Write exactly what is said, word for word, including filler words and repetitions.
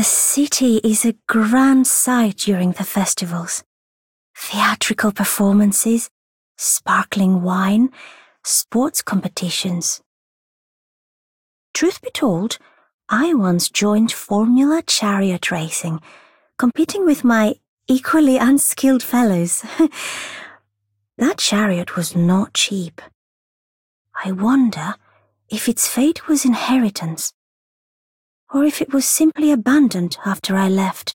The city is a grand sight during the festivals. Theatrical performances, sparkling wine, sports competitions. Truth be told, I once joined Formula Chariot racing, competing with my equally unskilled fellows. That chariot was not cheap. I wonder if its fate was inheritance, or if it was simply abandoned after I left.